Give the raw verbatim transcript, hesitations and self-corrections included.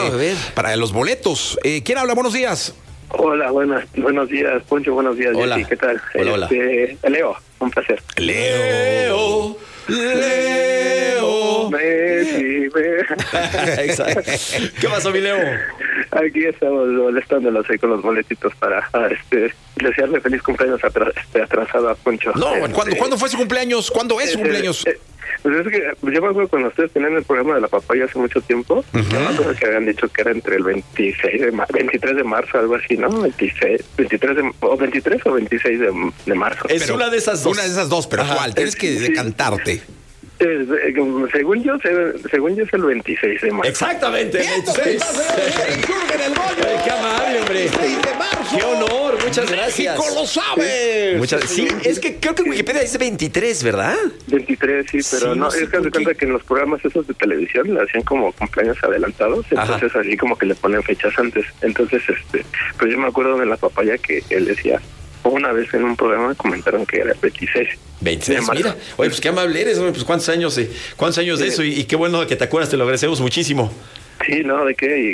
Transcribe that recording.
a ver. para los boletos. Eh, ¿Quién habla? Buenos días. Hola, buenas, buenos días, Poncho, buenos días, Hola. Jessy, ¿qué tal? Hola, este, hola. Leo, un placer. Leo. Leo. Messi, me... Exacto. ¿Qué pasó, mi Leo? Aquí estamos molestándolos ahí con los boletitos para ah, este desearle feliz cumpleaños atra, este, atrasado a Poncho. No, este, ¿cuándo, ¿cuándo fue su cumpleaños? ¿Cuándo es su este, cumpleaños? eh, Pues es que yo me acuerdo cuando ustedes tenían el programa de la papaya hace mucho tiempo, uh-huh. Yo me acuerdo que habían dicho que era entre el veintiséis de mar- veintitrés de marzo, algo así, ¿no? veintiséis, veintitrés de, o veintitrés o veintiséis de, de marzo. Es Pero una de esas dos. Una de esas dos, pero Ajá. ¿cuál? Tienes que Sí. decantarte. Es, eh, según yo, se- según yo es el veintiséis de marzo. Exactamente, el veintiséis. Ay, qué amable, hombre. Qué honor, muchas gracias. México lo sabe. Muchas, sí, es que creo que en Wikipedia dice veintitrés, ¿verdad? veintitrés, sí, pero Sí, no, no sé es que haz de por qué. cuenta que en los programas esos de televisión le hacían como cumpleaños adelantados, entonces Ajá. así como que le ponen fechas antes. Entonces, este, pues yo me acuerdo de la papaya que él decía, una vez en un programa me comentaron que era el veintiséis. veintiséis, de marzo. mira. Oye, pues qué amable eres, hombre, pues cuántos años, eh, cuántos años de eso y, y qué bueno que te acuerdas, te lo agradecemos muchísimo. Sí, no, ¿de qué? Y